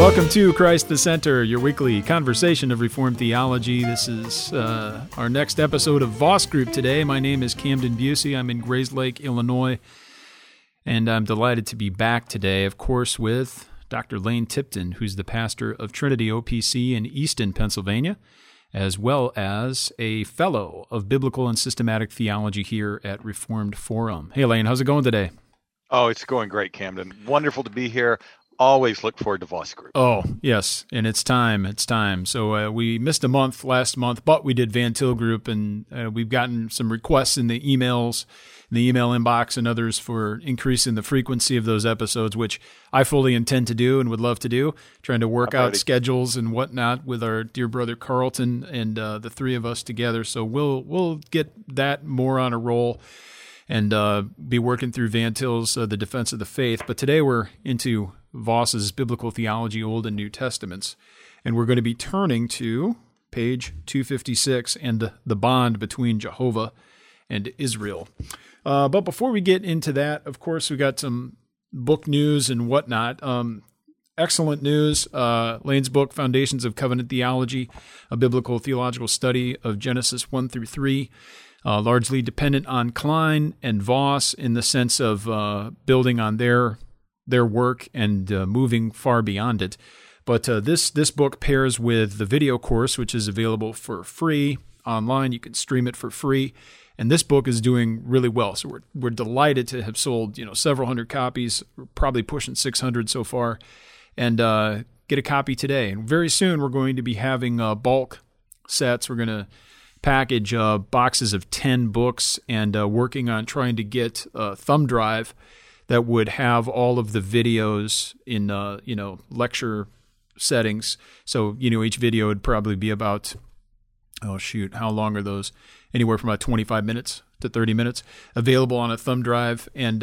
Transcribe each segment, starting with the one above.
Welcome to Christ the Center, your weekly conversation of Reformed theology. This is our next episode of Voss Group today. My name is Camden Busey. I'm in Grayslake, Illinois, and I'm delighted to be back today, of course, with Dr. Lane Tipton, who's the pastor of Trinity OPC in Easton, Pennsylvania, as well as a fellow of biblical and systematic theology here at Reformed Forum. Hey, Lane, how's it going today? Oh, it's going great, Camden. Wonderful to be here. Always look forward to Voss Group. Oh, yes, and it's time. It's time. So we missed a month last month, but we did Van Til Group, and we've gotten some requests in the emails, in the email inbox and others for increasing the frequency of those episodes, which I fully intend to do and would love to do, trying to work out schedules and whatnot with our dear brother Carlton and the three of us together. So we'll get that more on a roll and be working through Van Til's The Defense of the Faith. But today we're into Voss's Biblical Theology, Old and New Testaments, and we're going to be turning to page 256 and the bond between Jehovah and Israel. But before we get into that, of course, we got some book news and whatnot. Excellent news. Lane's book, Foundations of Covenant Theology, a biblical theological study of Genesis 1 through 3, largely dependent on Klein and Voss in the sense of building on their work and moving far beyond it. But this book pairs with the video course, which is available for free online. You can stream it for free. And this book is doing really well. So we're delighted to have sold several hundred copies, probably pushing 600 so far, and get a copy today. And very soon we're going to be having bulk sets. We're going to package boxes of 10 books and working on trying to get a thumb drive that would have all of the videos in, lecture settings. So, each video would probably be about, how long are those? Anywhere from about 25 minutes to 30 minutes, available on a thumb drive and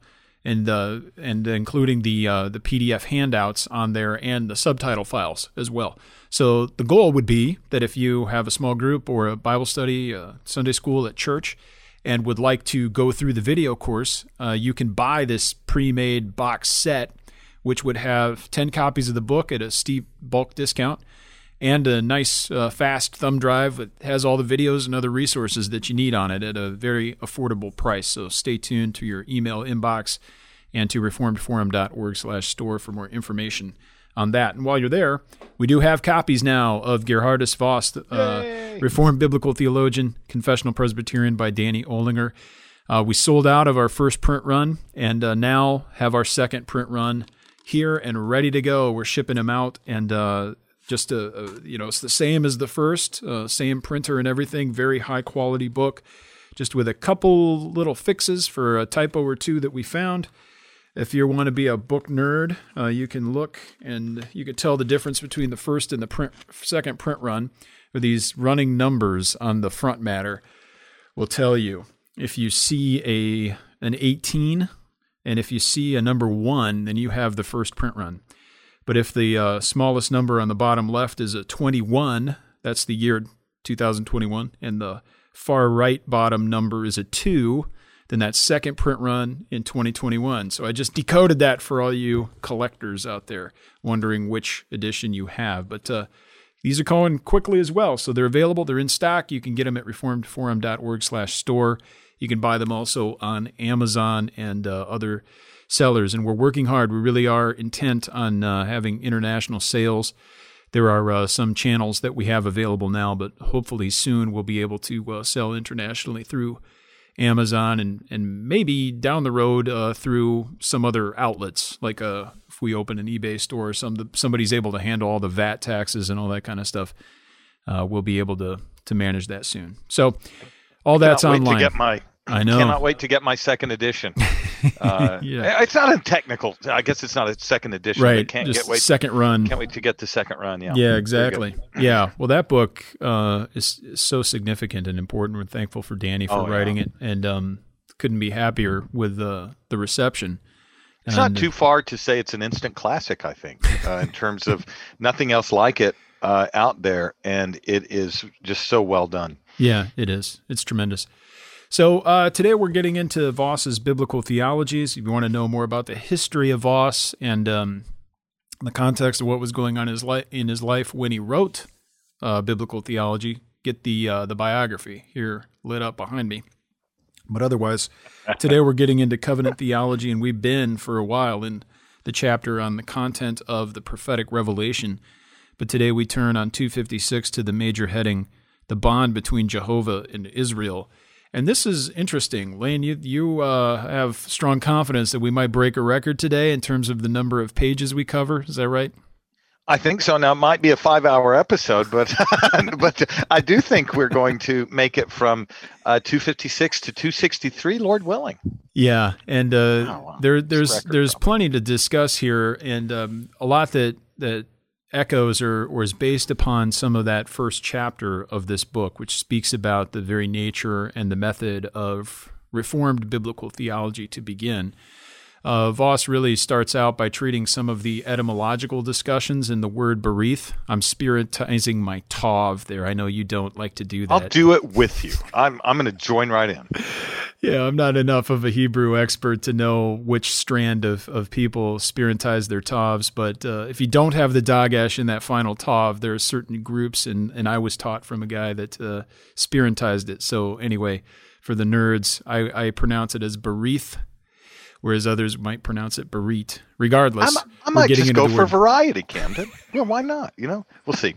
including the PDF handouts on there and the subtitle files as well. So the goal would be that if you have a small group or a Bible study, Sunday school at church, and would like to go through the video course, you can buy this pre-made box set, which would have 10 copies of the book at a steep bulk discount, and a nice fast thumb drive that has all the videos and other resources that you need on it at a very affordable price. So stay tuned to your email inbox and to reformedforum.org/store for more information on that. And while you're there, we do have copies now of Gerhardus Voss, Reformed Biblical Theologian, Confessional Presbyterian by Danny Olinger. We sold out of our first print run and now have our second print run here and ready to go. We're shipping them out, and it's the same as the first, same printer and everything, very high quality book, just with a couple little fixes for a typo or two that we found. If you want to be a book nerd, you can look and you can tell the difference between the first and the second print run. With these running numbers on the front matter will tell you if you see an 18 and if you see a number 1, then you have the first print run. But if the smallest number on the bottom left is a 21, that's the year 2021, and the far right bottom number is a 2, then that's second print run in 2021. So I just decoded that for all you collectors out there wondering which edition you have. But these are going quickly as well. So they're available. They're in stock. You can get them at reformedforum.org/store. You can buy them also on Amazon and other sellers. And we're working hard. We really are intent on having international sales. There are some channels that we have available now, but hopefully soon we'll be able to sell internationally through Amazon and maybe down the road through some other outlets, like if we open an eBay store, somebody's able to handle all the VAT taxes and all that kind of stuff. We'll be able to manage that soon. So all that's online. I know. Cannot wait to get my second edition. Yeah. It's not a technical. I guess it's not a second edition. Right. Second run. Can't wait to get the second run. Yeah. Yeah. Exactly. Yeah. Well, that book is so significant and important. We're thankful for Danny for writing it, and couldn't be happier with the reception. It's not too far to say it's an instant classic. I think in terms of nothing else like it out there, and it is just so well done. Yeah, it is. It's tremendous. So today we're getting into Voss's biblical theologies. If you want to know more about the history of Voss and the context of what was going on in his life when he wrote biblical theology, get the biography here lit up behind me. But otherwise, today we're getting into covenant theology, and we've been for a while in the chapter on the content of the prophetic revelation. But today we turn on 256 to the major heading, the bond between Jehovah and Israel. And this is interesting. Lane, you have strong confidence that we might break a record today in terms of the number of pages we cover. Is that right? I think so. Now, it might be a 5-hour episode, but but I do think we're going to make it from 256 to 263, Lord willing. Yeah, and there's plenty to discuss here, and a lot that echoes or is based upon some of that first chapter of this book, which speaks about the very nature and the method of Reformed biblical theology to begin. Voss really starts out by treating some of the etymological discussions in the word berith. I'm spiritizing my tav there. I know you don't like to do that. I'll do it with you. I'm going to join right in. Yeah, I'm not enough of a Hebrew expert to know which strand of people spiritize their tavs, but if you don't have the dagesh in that final tav, there are certain groups, and I was taught from a guy that spiritized it. So anyway, for the nerds, I pronounce it as berith, whereas others might pronounce it berit. Regardless, I might just go for variety, Camden. Yeah, why not? We'll see.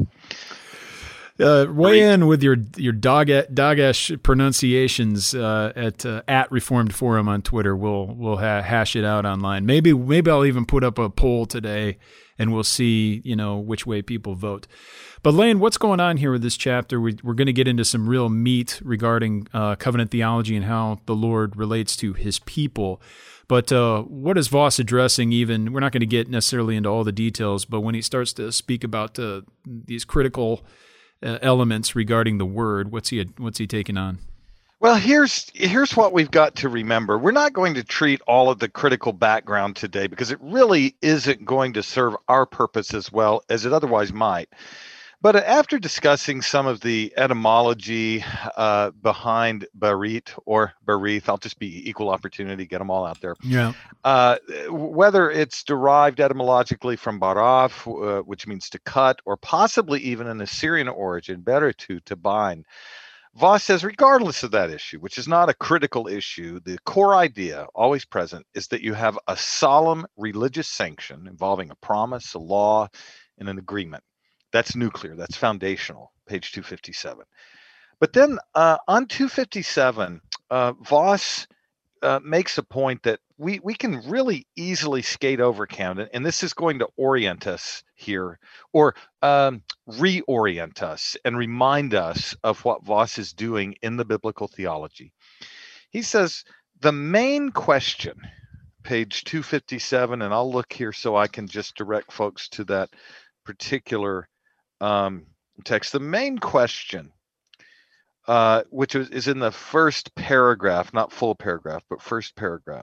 Weigh in with your Dagesh pronunciations at Reformed Forum on Twitter. We'll hash it out online. Maybe I'll even put up a poll today, and we'll see which way people vote. But Lane, what's going on here with this chapter? We're going to get into some real meat regarding covenant theology and how the Lord relates to His people. But what is Voss addressing? Even we're not going to get necessarily into all the details, but when he starts to speak about these critical elements regarding the word, what's he taking on? Well, here's what we've got to remember. We're not going to treat all of the critical background today because it really isn't going to serve our purpose as well as it otherwise might. But after discussing some of the etymology behind berit or berith, I'll just be equal opportunity, get them all out there. Yeah. Whether it's derived etymologically from baraf, which means to cut, or possibly even an Assyrian origin, beretu, to bind. Voss says, regardless of that issue, which is not a critical issue, the core idea, always present, is that you have a solemn religious sanction involving a promise, a law, and an agreement. That's nuclear. That's foundational, page 257. But then on 257, Voss makes a point that we can really easily skate over, Camden, and this is going to orient us here, or reorient us and remind us of what Voss is doing in the biblical theology. He says, the main question, page 257, and I'll look here so I can just direct folks to that particular text. The main question, which is in the first paragraph, not full paragraph, but first paragraph,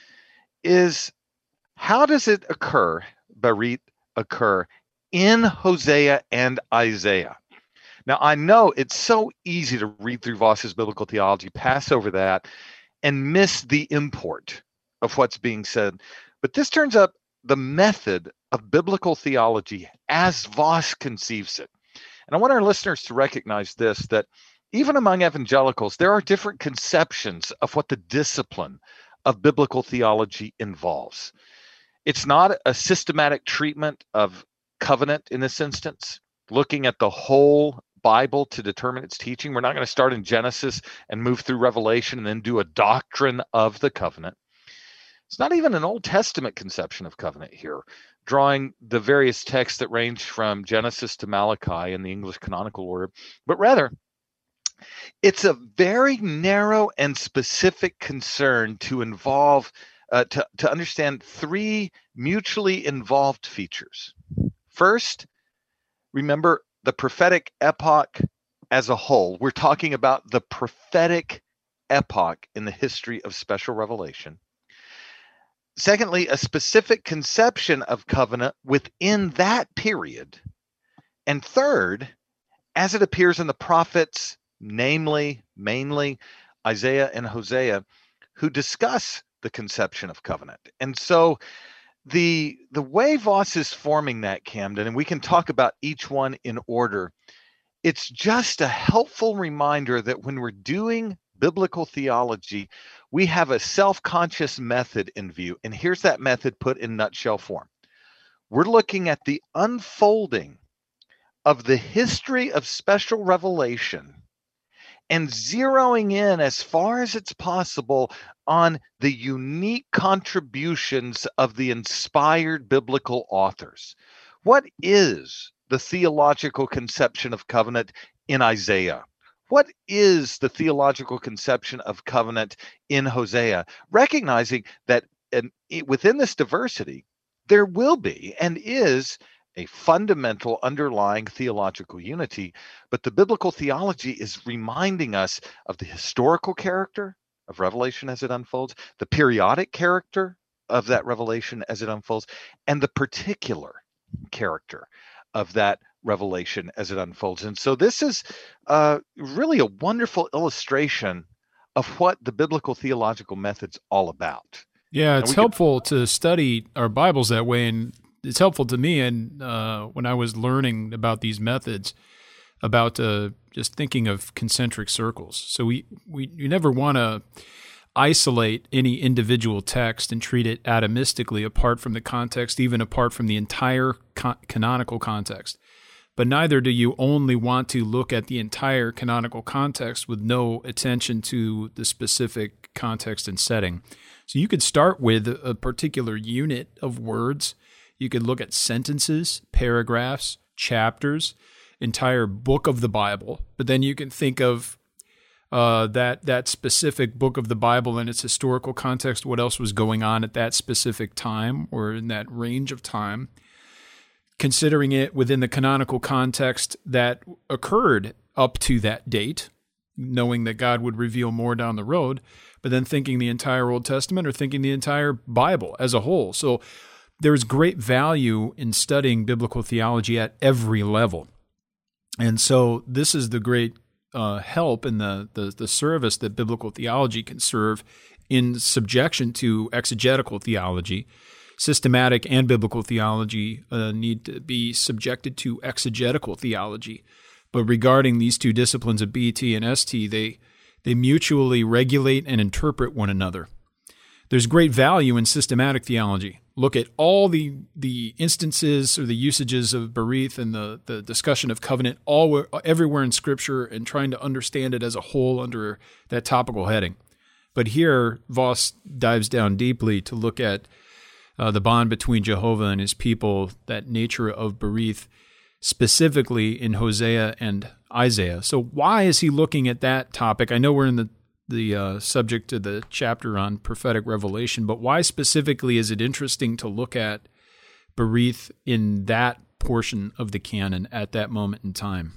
is how does it occur, berit occur, in Hosea and Isaiah? Now, I know it's so easy to read through Voss's biblical theology, pass over that, and miss the import of what's being said. But this turns up the method of biblical theology as Voss conceives it. And I want our listeners to recognize this, that even among evangelicals, there are different conceptions of what the discipline of biblical theology involves. It's not a systematic treatment of covenant in this instance, looking at the whole Bible to determine its teaching. We're not going to start in Genesis and move through Revelation and then do a doctrine of the covenant. It's not even an Old Testament conception of covenant here, drawing the various texts that range from Genesis to Malachi in the English canonical order, but rather it's a very narrow and specific concern to involve, to understand three mutually involved features. First, remember the prophetic epoch as a whole. We're talking about the prophetic epoch in the history of special revelation. Secondly, a specific conception of covenant within that period. And third, as it appears in the prophets, namely, mainly Isaiah and Hosea, who discuss the conception of covenant. And so the way Voss is forming that, Camden, and we can talk about each one in order, it's just a helpful reminder that when we're doing biblical theology, we have a self-conscious method in view. And here's that method put in nutshell form. We're looking at the unfolding of the history of special revelation and zeroing in as far as it's possible on the unique contributions of the inspired biblical authors. What is the theological conception of covenant in Isaiah? What is the theological conception of covenant in Hosea? Recognizing that within this diversity, there will be and is a fundamental underlying theological unity, but the biblical theology is reminding us of the historical character of Revelation as it unfolds, the periodic character of that revelation as it unfolds, and the particular character of that revelation as it unfolds. And so this is really a wonderful illustration of what the biblical theological method's all about. Yeah, it's helpful to study our Bibles that way, and it's helpful to me. And when I was learning about these methods, about just thinking of concentric circles. So you never want to isolate any individual text and treat it atomistically apart from the context, even apart from the entire canonical context. But neither do you only want to look at the entire canonical context with no attention to the specific context and setting. So you could start with a particular unit of words. You could look at sentences, paragraphs, chapters, entire book of the Bible. But then you can think of that specific book of the Bible and its historical context, what else was going on at that specific time or in that range of time, considering it within the canonical context that occurred up to that date, knowing that God would reveal more down the road, but then thinking the entire Old Testament or thinking the entire Bible as a whole. So there's great value in studying biblical theology at every level. And so this is the great help in the service that biblical theology can serve in subjection to exegetical theology. Systematic and biblical theology need to be subjected to exegetical theology. But regarding these two disciplines of BT and ST, they mutually regulate and interpret one another. There's great value in systematic theology. Look at all the instances or the usages of Berith and the discussion of covenant everywhere in Scripture and trying to understand it as a whole under that topical heading. But here, Voss dives down deeply to look at the bond between Jehovah and his people, that nature of Berith, specifically in Hosea and Isaiah. So why is he looking at that topic? I know we're in the subject of the chapter on prophetic revelation, but why specifically is it interesting to look at Berith in that portion of the canon at that moment in time?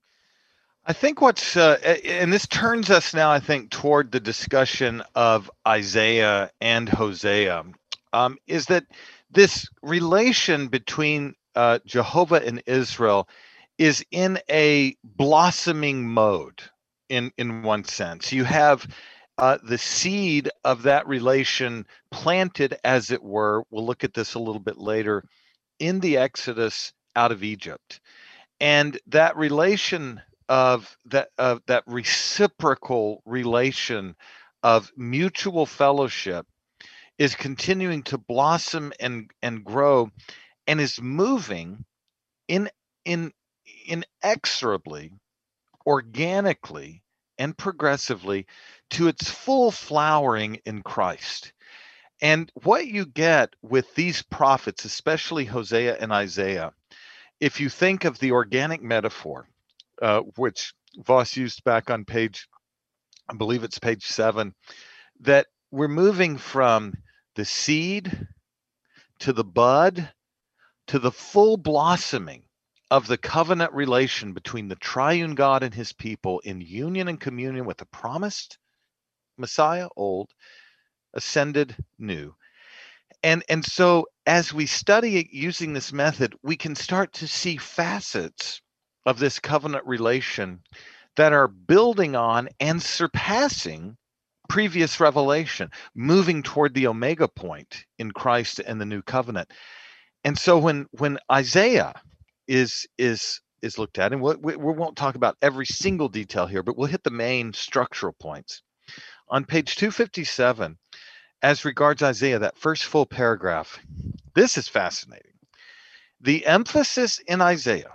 I think what's, and this turns us now, I think, toward the discussion of Isaiah and Hosea, is that this relation between Jehovah and Israel is in a blossoming mode. In one sense, you have the seed of that relation planted, as it were. We'll look at this a little bit later in the Exodus out of Egypt, and that relation of that reciprocal relation of mutual fellowship is continuing to blossom and grow, and is moving inexorably, organically and progressively to its full flowering in Christ. And what you get with these prophets, especially Hosea and Isaiah, if you think of the organic metaphor, which Voss used back on page, I believe it's page 7, that we're moving from the seed to the bud to the full blossoming of the covenant relation between the triune God and his people in union and communion with the promised Messiah, old, ascended, new. And so as we study it using this method, we can start to see facets of this covenant relation that are building on and surpassing previous revelation, moving toward the omega point in Christ and the new covenant. And so when Isaiah is looked at, and we won't talk about every single detail here, but we'll hit the main structural points. On page 257, as regards Isaiah, that first full paragraph, this is fascinating. The emphasis in Isaiah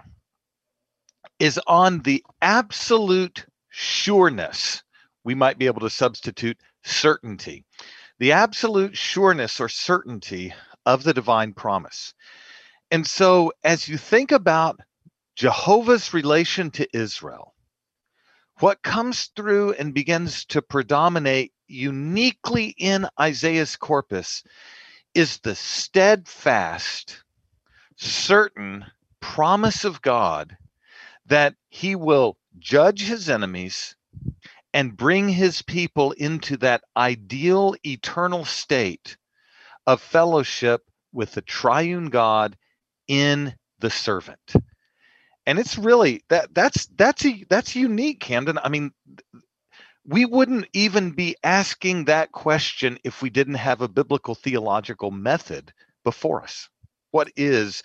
is on the absolute sureness. We might be able to substitute certainty. The absolute sureness or certainty of the divine promise. And so as you think about Jehovah's relation to Israel, what comes through and begins to predominate uniquely in Isaiah's corpus is the steadfast, certain promise of God that he will judge his enemies and bring his people into that ideal eternal state of fellowship with the triune God in the servant. And it's really that's unique, Camden. I mean, we wouldn't even be asking that question if we didn't have a biblical theological method before us. What is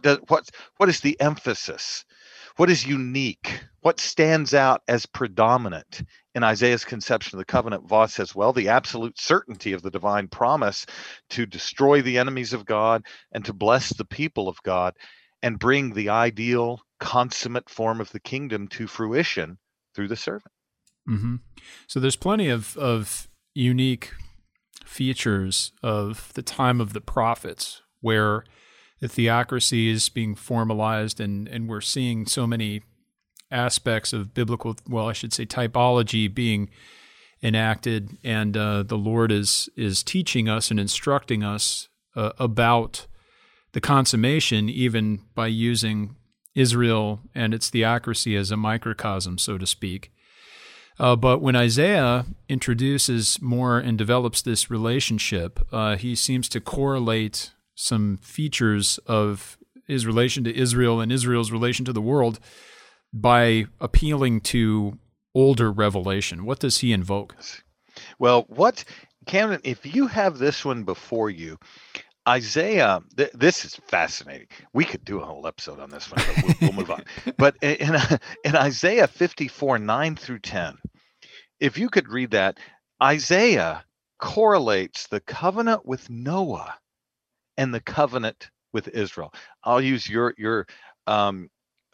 the emphasis? What is unique? What stands out as predominant in Isaiah's conception of the covenant? Voss says, well, the absolute certainty of the divine promise to destroy the enemies of God and to bless the people of God and bring the ideal, consummate form of the kingdom to fruition through the servant. Mm-hmm. So there's plenty of unique features of the time of the prophets where the theocracy is being formalized, and we're seeing so many aspects of biblical, well, I should say typology being enacted, and the Lord is teaching us and instructing us about the consummation, even by using Israel and its theocracy as a microcosm, so to speak. But when Isaiah introduces more and develops this relationship, he seems to correlate some features of his relation to Israel and Israel's relation to the world by appealing to older revelation. What does he invoke? Well, Camden, if you have this one before you, Isaiah, this is fascinating. We could do a whole episode on this one, but we'll move on. But in Isaiah 54, 9 through 10, if you could read that, Isaiah correlates the covenant with Noah and the covenant with Israel. I'll use your language.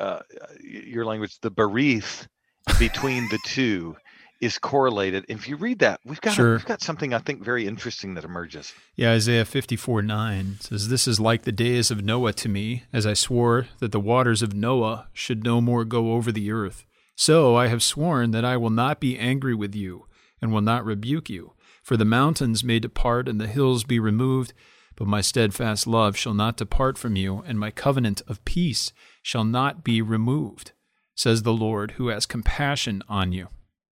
The berith between the two is correlated. If you read that, we've got something I think very interesting that emerges. Yeah, Isaiah 54:9 says, "This is like the days of Noah to me, as I swore that the waters of Noah should no more go over the earth. So I have sworn that I will not be angry with you and will not rebuke you. For the mountains may depart and the hills be removed, but my steadfast love shall not depart from you, and my covenant of peace shall not be removed, says the Lord, who has compassion on you."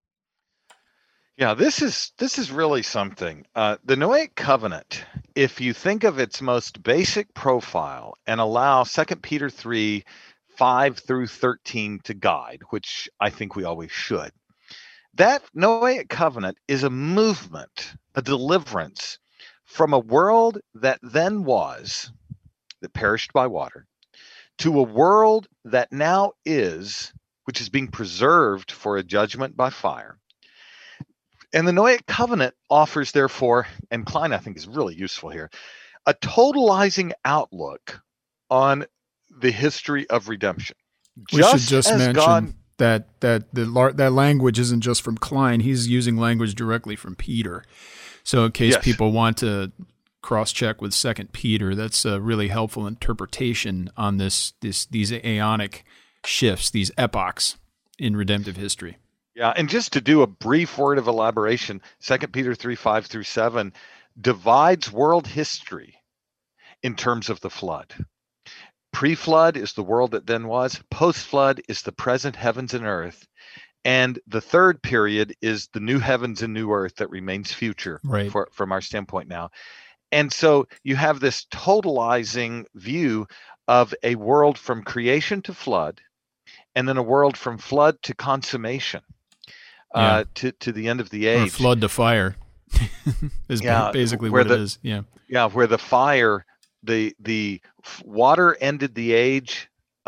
Yeah, this is really something. The Noahic covenant, if you think of its most basic profile and allow 2 Peter 3, 5 through 13 to guide, which I think we always should, that Noahic covenant is a movement, a deliverance from a world that then was, that perished by water, to a world that now is, which is being preserved for a judgment by fire. And the Noahic covenant offers, therefore, and Klein I think is really useful here, a totalizing outlook on the history of redemption. We should just mention that language isn't just from Klein. He's using language directly from Peter. So in case people want to cross-check with 2 Peter, that's a really helpful interpretation on these aeonic shifts, these epochs in redemptive history. Yeah, and just to do a brief word of elaboration, 2 Peter 3, 5 through 7 divides world history in terms of the flood. Pre-flood is the world that then was. Post-flood is the present heavens and earth. And the third period is the new heavens and new earth that remains future from our standpoint now. And so you have this totalizing view of a world from creation to flood, and then a world from flood to consummation. to the end of the Or age. flood to fire is basically what it is. Yeah. Yeah, where the fire, the water ended the age,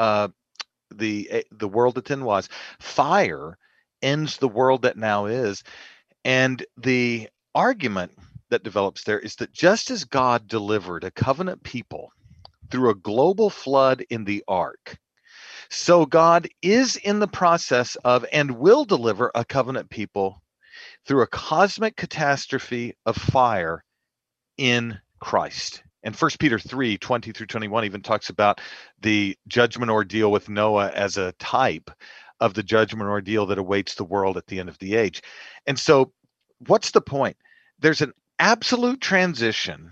the world that then was. Fire ends the world that now is. And the argument that develops there is that just as God delivered a covenant people through a global flood in the ark, so God is in the process of and will deliver a covenant people through a cosmic catastrophe of fire in Christ. And 1 Peter 3:20-21 even talks about the judgment ordeal with Noah as a type of the judgment ordeal that awaits the world at the end of the age. And so what's the point? There's an absolute transition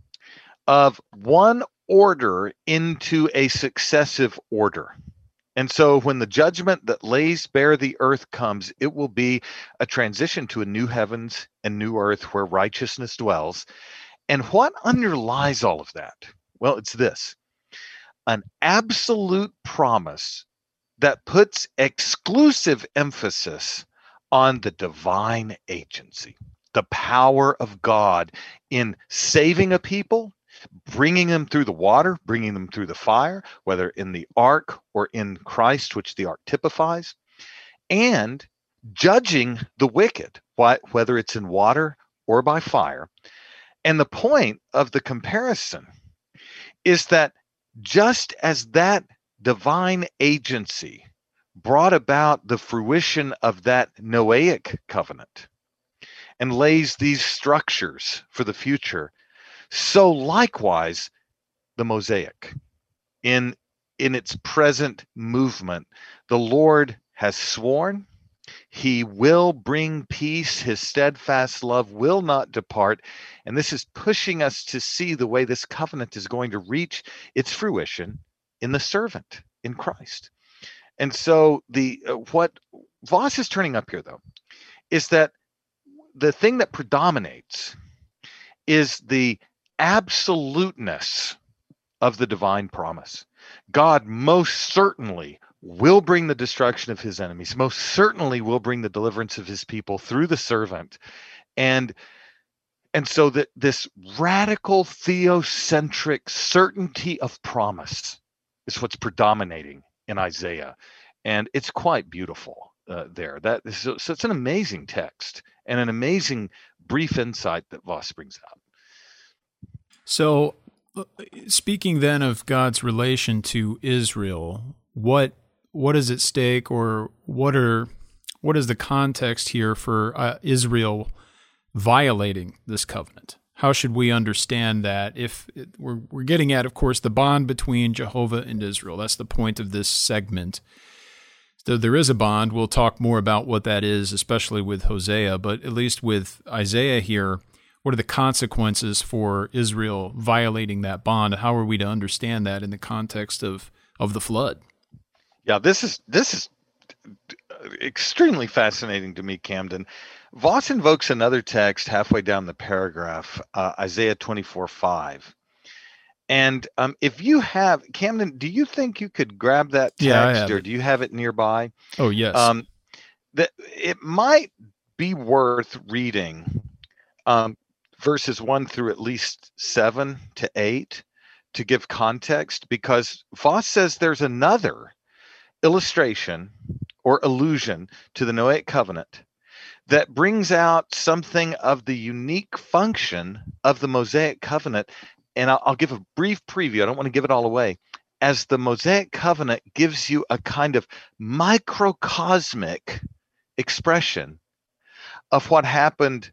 of one order into a successive order. And so when the judgment that lays bare the earth comes, it will be a transition to a new heavens and new earth where righteousness dwells. And what underlies all of that? Well, it's this: an absolute promise that puts exclusive emphasis on the divine agency, the power of God in saving a people, bringing them through the water, bringing them through the fire, whether in the ark or in Christ, which the ark typifies, and judging the wicked, whether it's in water or by fire. And the point of the comparison is that just as that divine agency brought about the fruition of that Noahic covenant and lays these structures for the future, so likewise the Mosaic, in its present movement, the Lord has sworn he will bring peace. His steadfast love will not depart. And this is pushing us to see the way this covenant is going to reach its fruition in the servant, in Christ. And so what Voss is turning up here, though, is that the thing that predominates is the absoluteness of the divine promise. God most certainly will bring the destruction of his enemies, most certainly will bring the deliverance of his people through the servant. And so that this radical theocentric certainty of promise is what's predominating in Isaiah. And it's quite beautiful there. So it's an amazing text and an amazing brief insight that Voss brings out. So speaking then of God's relation to Israel, what is at stake, or what is the context here for Israel violating this covenant? How should we understand that? If we're getting at, of course, the bond between Jehovah and Israel. That's the point of this segment. Though there is a bond, we'll talk more about what that is, especially with Hosea, but at least with Isaiah here, what are the consequences for Israel violating that bond? How are we to understand that in the context of the flood? Yeah, this is extremely fascinating to me, Camden. Voss invokes another text halfway down the paragraph, Isaiah 24:5. And if you have, Camden, do you think you could grab that text, yeah, I have or it. do you have it nearby? Oh, yes. That it might be worth reading verses 1 through at least 7 to 8 to give context, because Voss says there's another illustration or allusion to the Noahic covenant that brings out something of the unique function of the Mosaic covenant. And I'll give a brief preview. I don't want to give it all away. As the Mosaic covenant gives you a kind of microcosmic expression of what happened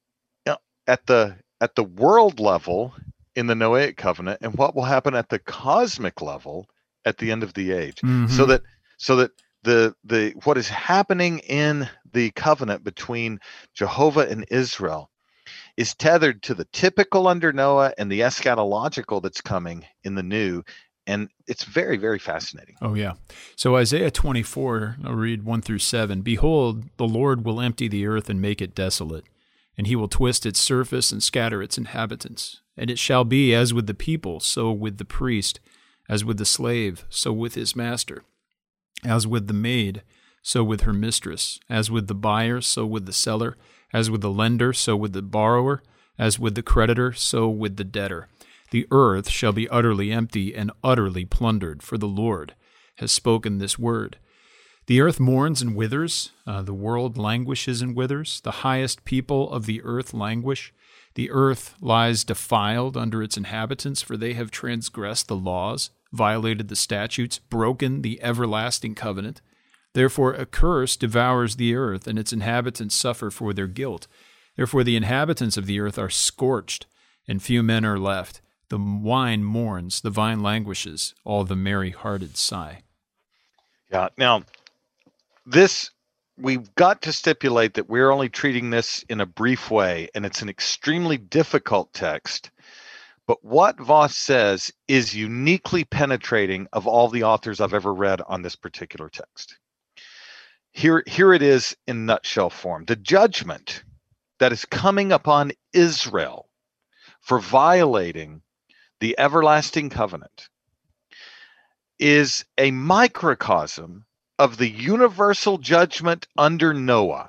at the world level in the Noahic covenant and what will happen at the cosmic level at the end of the age. Mm-hmm. So that the what is happening in the covenant between Jehovah and Israel is tethered to the typical under Noah and the eschatological that's coming in the new. And it's very, very fascinating. Oh, yeah. So Isaiah 24, I'll read 1 through 7. Behold, the Lord will empty the earth and make it desolate, and he will twist its surface and scatter its inhabitants. And it shall be as with the people, so with the priest, as with the slave, so with his master, as with the maid, so with her mistress. As with the buyer, so with the seller. As with the lender, so with the borrower. As with the creditor, so with the debtor. The earth shall be utterly empty and utterly plundered, for the Lord has spoken this word. The earth mourns and withers. The world languishes and withers. The highest people of the earth languish. The earth lies defiled under its inhabitants, for they have transgressed the laws, violated the statutes, broken the everlasting covenant. Therefore a curse devours the earth, and its inhabitants suffer for their guilt. Therefore the inhabitants of the earth are scorched, and few men are left. The wine mourns, the vine languishes, all the merry-hearted sigh. Yeah, now, this, we've got to stipulate that we're only treating this in a brief way, and it's an extremely difficult text. But what Voss says is uniquely penetrating of all the authors I've ever read on this particular text. Here it is in nutshell form. The judgment that is coming upon Israel for violating the everlasting covenant is a microcosm of the universal judgment under Noah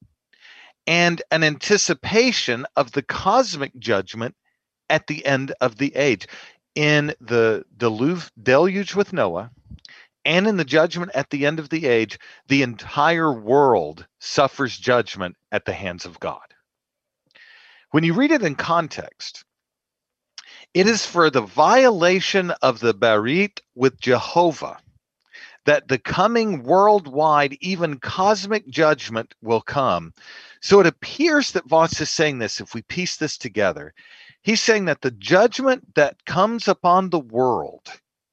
and an anticipation of the cosmic judgment at the end of the age. In the deluge with Noah and in the judgment at the end of the age, the entire world suffers judgment at the hands of God. When you read it in context, it is for the violation of the Berit with Jehovah that the coming worldwide, even cosmic judgment will come. So it appears that Voss is saying this, if we piece this together, he's saying that the judgment that comes upon the world,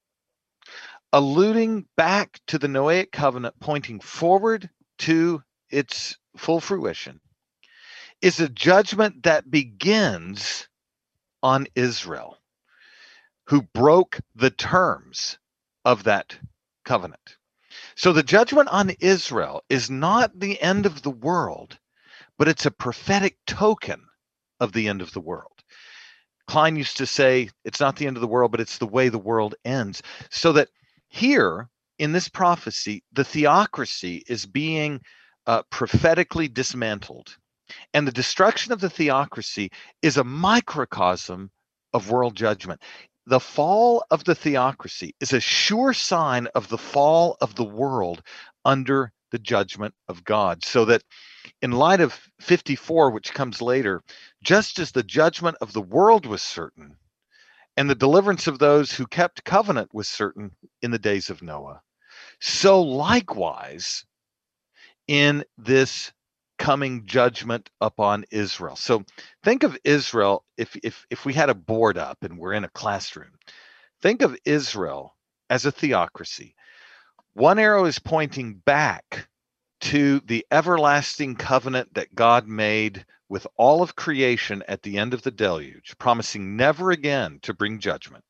alluding back to the Noahic covenant, pointing forward to its full fruition, is a judgment that begins on Israel, who broke the terms of that covenant. So the judgment on Israel is not the end of the world, but it's a prophetic token of the end of the world. Klein used to say, it's not the end of the world, but it's the way the world ends. So that here in this prophecy, the theocracy is being prophetically dismantled. And the destruction of the theocracy is a microcosm of world judgment. The fall of the theocracy is a sure sign of the fall of the world under the judgment of God. So that in light of 54, which comes later, just as the judgment of the world was certain, and the deliverance of those who kept covenant was certain in the days of Noah, so likewise in this coming judgment upon Israel. So think of Israel, if we had a board up and we're in a classroom, think of Israel as a theocracy. One arrow is pointing back to the everlasting covenant that God made with all of creation at the end of the deluge, promising never again to bring judgment.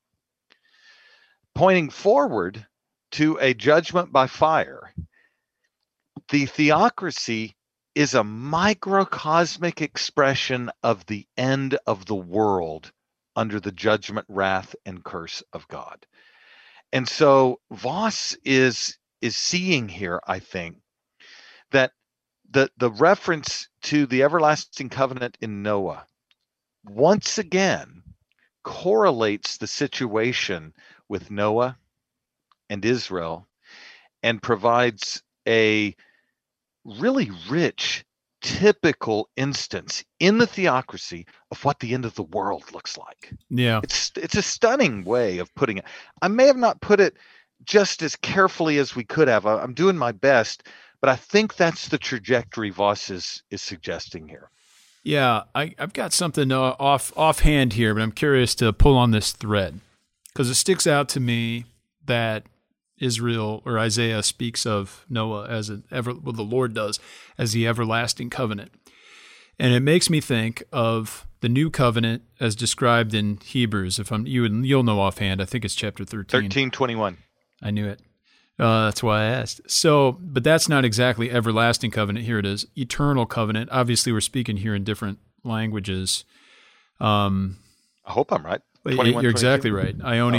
Pointing forward to a judgment by fire. The theocracy is a microcosmic expression of the end of the world under the judgment, wrath, and curse of God. And so Voss is seeing here, I think, that the reference to the everlasting covenant in Noah once again correlates the situation with Noah and Israel and provides a really rich, typical instance in the theocracy of what the end of the world looks like. Yeah. It's a stunning way of putting it. I may have not put it just as carefully as we could have. I'm doing my best, but I think that's the trajectory Voss is suggesting here. Yeah, I've got something offhand here, but I'm curious to pull on this thread because it sticks out to me that Israel or Isaiah speaks of Noah as the Lord does, as the everlasting covenant. And it makes me think of the new covenant as described in Hebrews. You'll know offhand, I think it's chapter 13. 13:21. I knew it. That's why I asked. So, but that's not exactly everlasting covenant. Here it is, eternal covenant. Obviously, we're speaking here in different languages. I hope I'm right. Well, 21, you're 22? exactly right.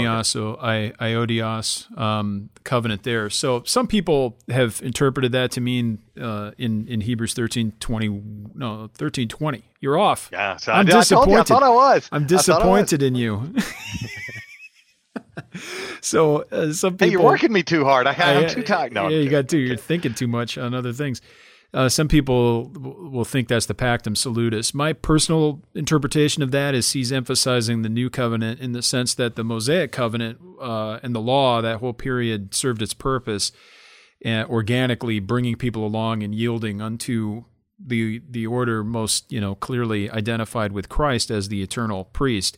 Iodios, covenant there. So some people have interpreted that to mean in Hebrews 13:20. You're off. Yeah, so I'm I told you, I disappointed. thought I was. I'm disappointed in you. So some people. Hey, you're working me too hard. I'm too tired. No, yeah, you got to. You're thinking too much on other things. Some people will think that's the Pactum Salutis. My personal interpretation of that is he's emphasizing the new covenant in the sense that the Mosaic covenant and the law, that whole period served its purpose, organically bringing people along and yielding unto the order most clearly identified with Christ as the eternal priest.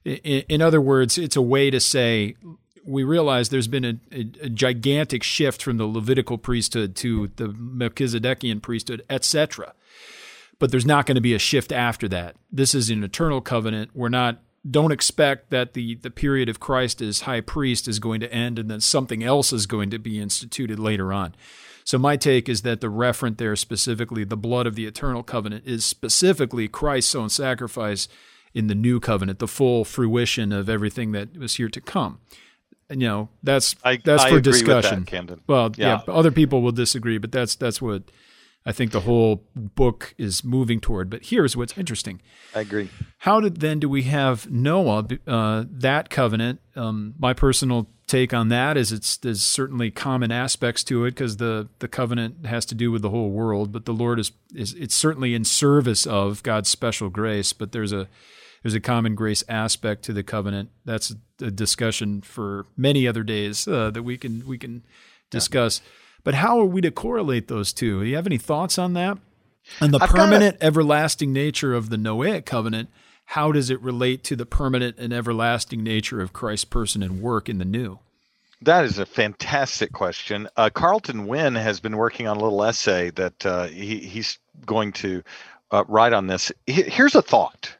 In other words, it's a way to say, we realize there's been a gigantic shift from the Levitical priesthood to the Melchizedekian priesthood, etc. But there's not going to be a shift after that. This is an eternal covenant. Don't expect that the period of Christ as high priest is going to end and then something else is going to be instituted later on. So my take is that the referent there, specifically the blood of the eternal covenant, is specifically Christ's own sacrifice in the new covenant, the full fruition of everything that was here to come. And, that's I for agree discussion. with that, Camden. Well, yeah, other people will disagree, but that's what I think the whole book is moving toward. But here's what's interesting. I agree. How do we have Noah, that covenant? My personal take on that is there's certainly common aspects to it because the covenant has to do with the whole world, but the Lord is it's certainly in service of God's special grace, but there's a common grace aspect to the covenant. That's a discussion for many other days that we can discuss. But how are we to correlate those two? Do you have any thoughts on that? And the permanent, everlasting nature of the Noahic covenant, how does it relate to the permanent and everlasting nature of Christ's person and work in the new? That is a fantastic question. Carlton Wynn has been working on a little essay that he's going to write on this. Here's a thought.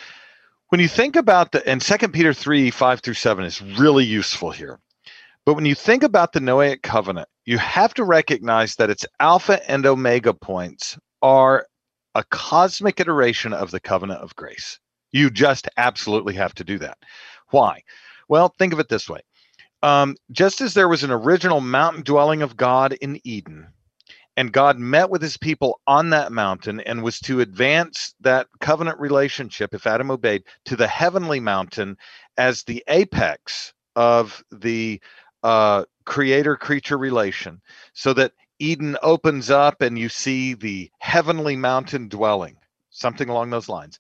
When you think about and 2 Peter 3:5-7 is really useful here. But when you think about the Noahic covenant, you have to recognize that its alpha and omega points are a cosmic iteration of the covenant of grace. You just absolutely have to do that. Why? Well, think of it this way. Just as there was an original mountain dwelling of God in Eden, and God met with his people on that mountain and was to advance that covenant relationship, if Adam obeyed, to the heavenly mountain as the apex of the creator-creature relation, so that Eden opens up and you see the heavenly mountain dwelling, something along those lines.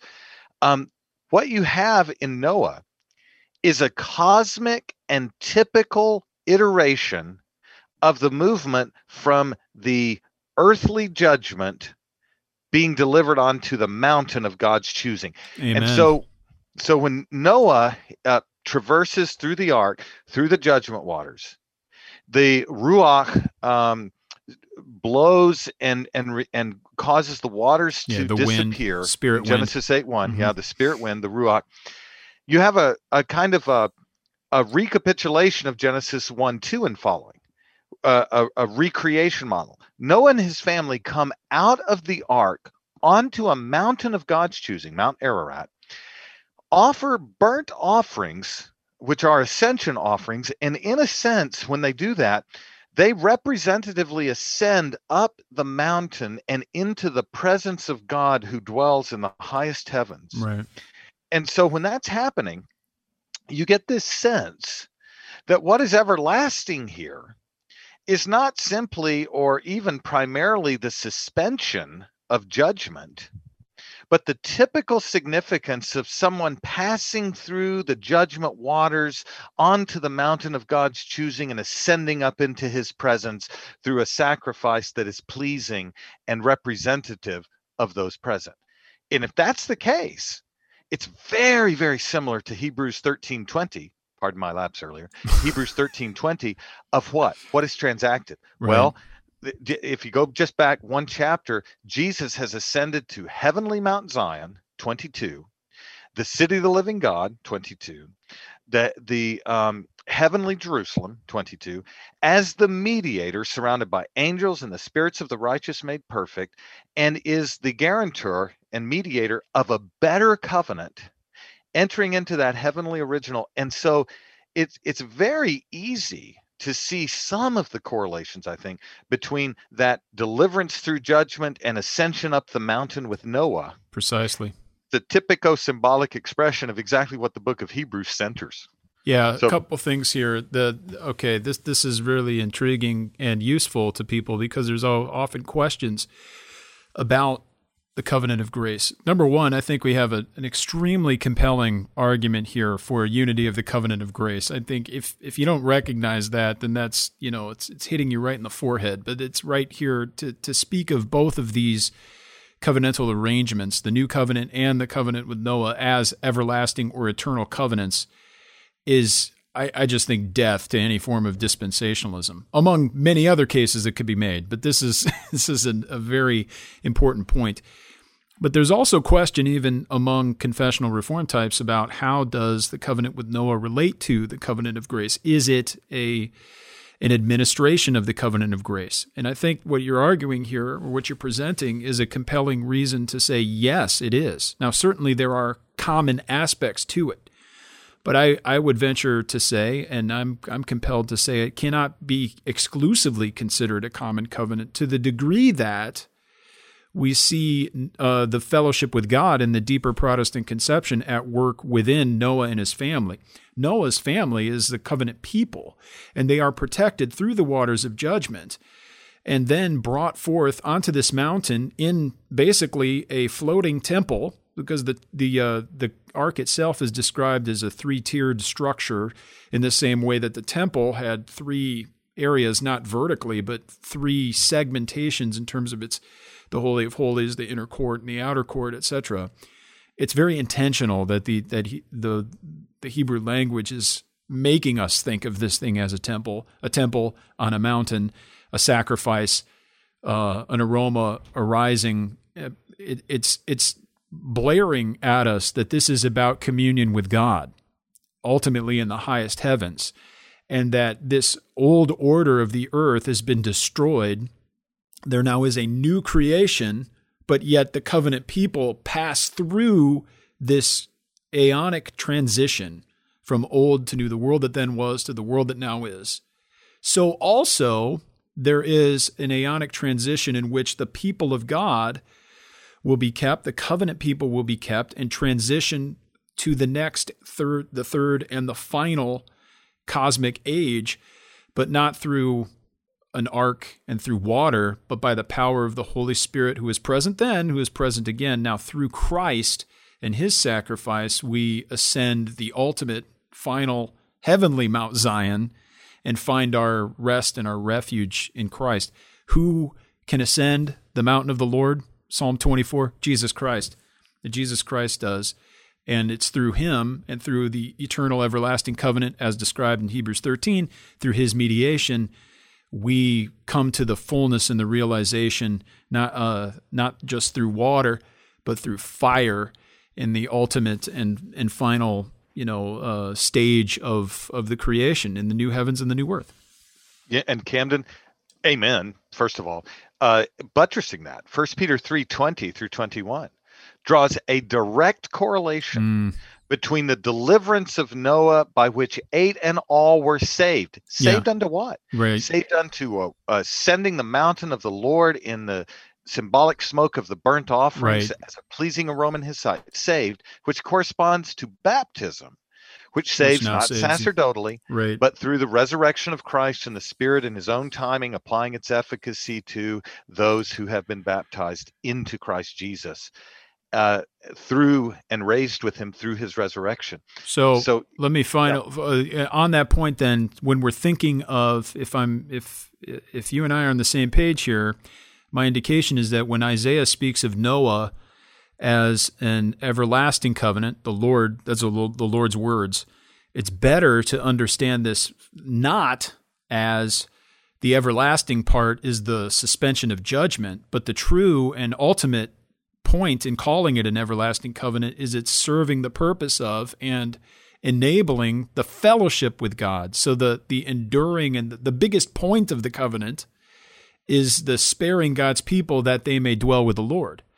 What you have in Noah is a cosmic and typical iteration of the movement from the earthly judgment being delivered onto the mountain of God's choosing. Amen. And so when Noah traverses through the ark, through the judgment waters, the Ruach blows and causes the waters to disappear. Wind, spirit Genesis 8:1. Mm-hmm. Yeah, the spirit wind, the Ruach. You have a kind of a recapitulation of Genesis 1:2 and following, a recreation model. Noah and his family come out of the ark onto a mountain of God's choosing, Mount Ararat, offer burnt offerings, which are ascension offerings, and in a sense, when they do that, they representatively ascend up the mountain and into the presence of God who dwells in the highest heavens. Right. And so when that's happening, you get this sense that what is everlasting here is not simply or even primarily the suspension of judgment, but the typical significance of someone passing through the judgment waters onto the mountain of God's choosing and ascending up into his presence through a sacrifice that is pleasing and representative of those present. And if that's the case, it's very, very similar to Hebrews 13:20. Pardon my lapse earlier. Hebrews 13:20 of what? What is transacted? Right. Well, if you go just back one chapter, Jesus has ascended to heavenly Mount Zion, 22, the city of the living God, 22, the heavenly Jerusalem, 22, as the mediator surrounded by angels and the spirits of the righteous made perfect, and is the guarantor and mediator of a better covenant entering into that heavenly original. And so it's very easy to see some of the correlations, I think, between that deliverance through judgment and ascension up the mountain with Noah. Precisely. The typico-symbolic expression of exactly what the book of Hebrews centers. Yeah, a couple things here. This is really intriguing and useful to people because there's often questions about the covenant of grace. Number one, I think we have an extremely compelling argument here for unity of the covenant of grace. I think if you don't recognize that, then that's, it's hitting you right in the forehead. But it's right here to speak of both of these covenantal arrangements, the new covenant and the covenant with Noah, as everlasting or eternal covenants, is, I just think, death to any form of dispensationalism, among many other cases that could be made. But this is a very important point. But there's also question even among confessional reform types about how does the covenant with Noah relate to the covenant of grace? Is it an administration of the covenant of grace? And I think what you're arguing here, or what you're presenting, is a compelling reason to say, yes, it is. Now, certainly there are common aspects to it. But I would venture to say, and I'm compelled to say, it cannot be exclusively considered a common covenant to the degree that we see the fellowship with God in the deeper Protestant conception at work within Noah and his family. Noah's family is the covenant people, and they are protected through the waters of judgment and then brought forth onto this mountain in basically a floating temple, because the ark itself is described as a three-tiered structure in the same way that the temple had three areas, not vertically, but three segmentations in terms of the Holy of Holies, the inner court, and the outer court, etc. It's very intentional that the Hebrew language is making us think of this thing as a temple on a mountain, a sacrifice, an aroma arising. It's blaring at us that this is about communion with God, ultimately in the highest heavens, and that this old order of the earth has been destroyed. There now is a new creation, but yet the covenant people pass through this aeonic transition from old to new, the world that then was to the world that now is. So also there is an aeonic transition in which the people of God will be kept, the covenant people will be kept, and transition to the third and the final cosmic age, but not through an ark and through water, but by the power of the Holy Spirit, who is present then, who is present again. Now through Christ and his sacrifice, we ascend the ultimate, final, heavenly Mount Zion and find our rest and our refuge in Christ. Who can ascend the mountain of the Lord? Psalm 24, Jesus Christ. Jesus Christ does. And it's through him and through the eternal everlasting covenant as described in Hebrews 13, through his mediation, we come to the fullness and the realization, not just through water, but through fire in the ultimate and final stage of the creation, in the new heavens and the new earth. Yeah, and Camden, amen, first of all. Buttressing that, 1 Peter 3:20 through 21 draws a direct correlation between the deliverance of Noah, by which 8 in all were saved. Saved unto what? Right. Saved unto ascending the mountain of the Lord in the symbolic smoke of the burnt offerings, right, as a pleasing aroma in his sight. Saved, which corresponds to baptism, which saves not sacerdotally, right, but through the resurrection of Christ and the Spirit in his own timing, applying its efficacy to those who have been baptized into Christ Jesus, through and raised with him through his resurrection. So let me find on that point then, when we're thinking of, if you and I are on the same page here, my indication is that when Isaiah speaks of Noah as an everlasting covenant, the Lord, that's the Lord's words, it's better to understand this not as the everlasting part is the suspension of judgment, but the true and ultimate point in calling it an everlasting covenant is it's serving the purpose of and enabling the fellowship with God. So the enduring and the biggest point of the covenant is the sparing God's people that they may dwell with the Lord.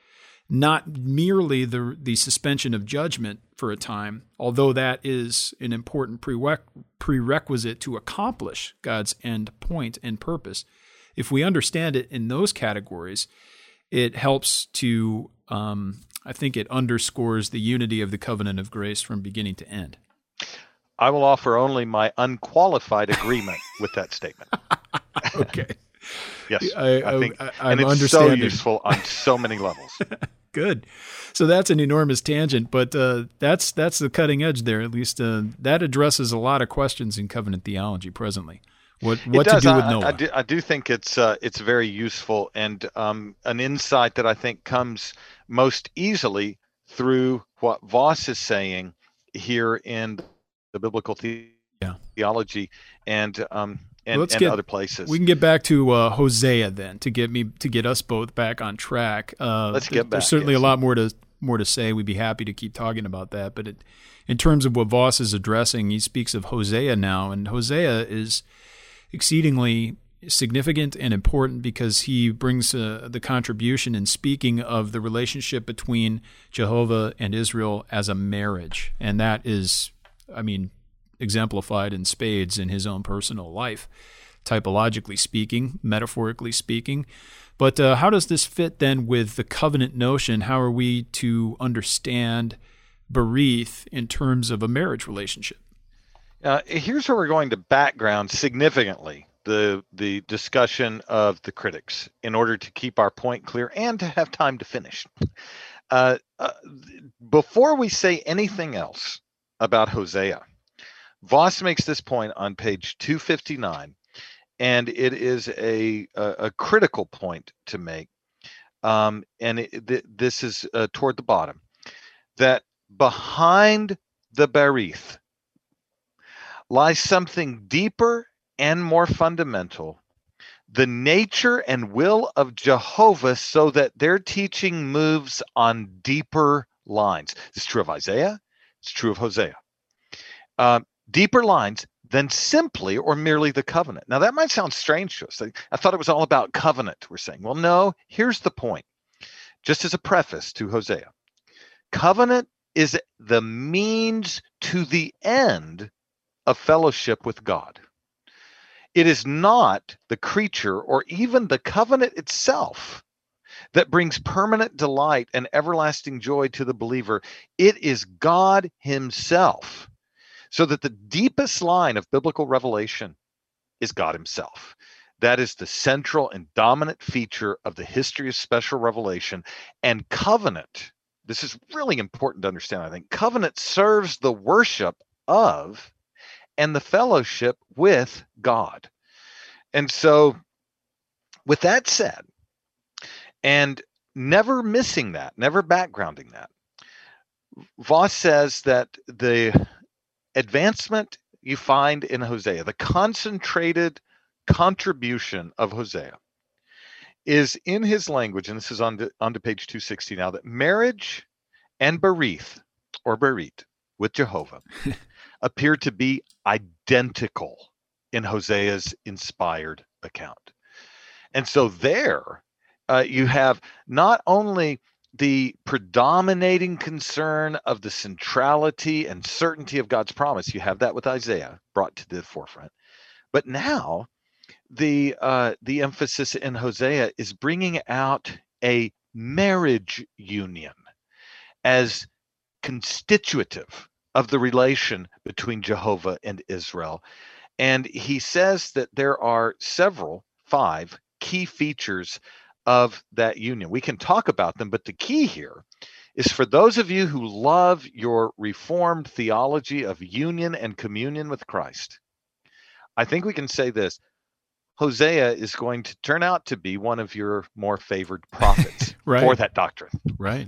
not merely the suspension of judgment for a time, although that is an important prerequisite to accomplish God's end point and purpose. If we understand it in those categories, it helps to, I think it underscores the unity of the covenant of grace from beginning to end. I will offer only my unqualified agreement with that statement. Okay. Yes, I think, I'm and it's understanding. so useful on so many levels. Good. So that's an enormous tangent, but that's the cutting edge there. At least that addresses a lot of questions in covenant theology presently. What to do with Noah? I do think it's very useful, and an insight that I think comes most easily through what Voss is saying here in the biblical theology and other places. We can get back to Hosea then to get us both back on track. Let's get back. There's certainly a lot more to say. We'd be happy to keep talking about that. But in terms of what Voss is addressing, he speaks of Hosea now, and Hosea is exceedingly significant and important because he brings the contribution in speaking of the relationship between Jehovah and Israel as a marriage, and that is, exemplified in spades in his own personal life, typologically speaking, metaphorically speaking. But how does this fit then with the covenant notion? How are we to understand Berith in terms of a marriage relationship? Here's where we're going to background significantly the discussion of the critics in order to keep our point clear and to have time to finish. Before we say anything else about Hosea, Voss makes this point on page 259, and it is a critical point to make, this is toward the bottom, that behind the Berith lies something deeper and more fundamental, the nature and will of Jehovah, so that their teaching moves on deeper lines. It's true of Isaiah. It's true of Hosea. Deeper lines than simply or merely the covenant. Now, that might sound strange to us. I thought it was all about covenant, we're saying. Well, no, here's the point. Just as a preface to Hosea, covenant is the means to the end of fellowship with God. It is not the creature or even the covenant itself that brings permanent delight and everlasting joy to the believer. It is God himself. So that the deepest line of biblical revelation is God himself. That is the central and dominant feature of the history of special revelation. And covenant, this is really important to understand, I think. Covenant serves the worship of and the fellowship with God. And so, with that said, and never missing that, never backgrounding that, Voss says that the advancement you find in Hosea, the concentrated contribution of Hosea, is in his language, and this is on to page 260 now, that marriage and Berith, or Berit, with Jehovah, appear to be identical in Hosea's inspired account. And so there you have not only the predominating concern of the centrality and certainty of God's promise. You have that with Isaiah brought to the forefront. But now the emphasis in Hosea is bringing out a marriage union as constitutive of the relation between Jehovah and Israel. And he says that there are 5 key features of that union. We can talk about them, but the key here is for those of you who love your Reformed theology of union and communion with Christ. I think we can say this: Hosea is going to turn out to be one of your more favored prophets right. for that doctrine. Right.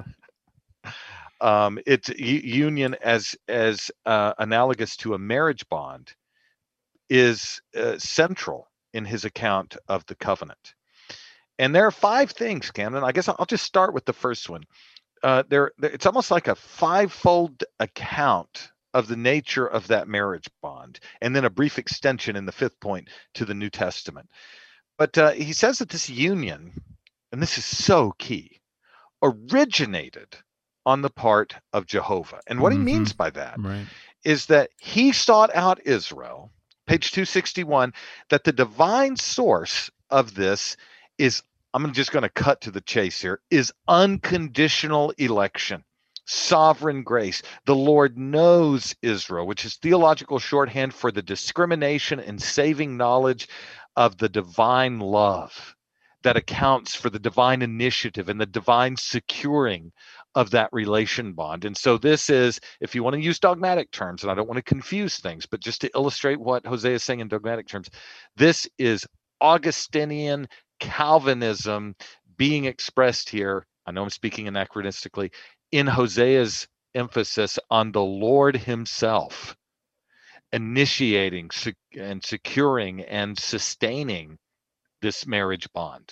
It's union as analogous to a marriage bond is central in his account of the covenant. And there are 5 things, Camden. I guess I'll just start with the first one. It's almost like a 5-fold account of the nature of that marriage bond, and then a brief extension in the 5th point to the New Testament. But he says that this union, and this is so key, originated on the part of Jehovah. And what he means by that Right. is that he sought out Israel, page 261, that the divine source of this is, I'm just going to cut to the chase here, is unconditional election, sovereign grace. The Lord knows Israel, which is theological shorthand for the discrimination and saving knowledge of the divine love that accounts for the divine initiative and the divine securing of that relation bond. And so this is, if you want to use dogmatic terms, and I don't want to confuse things, but just to illustrate what Hosea is saying in dogmatic terms, this is Augustinian Calvinism being expressed here. I know I'm speaking anachronistically, in Hosea's emphasis on the Lord himself initiating and securing and sustaining this marriage bond.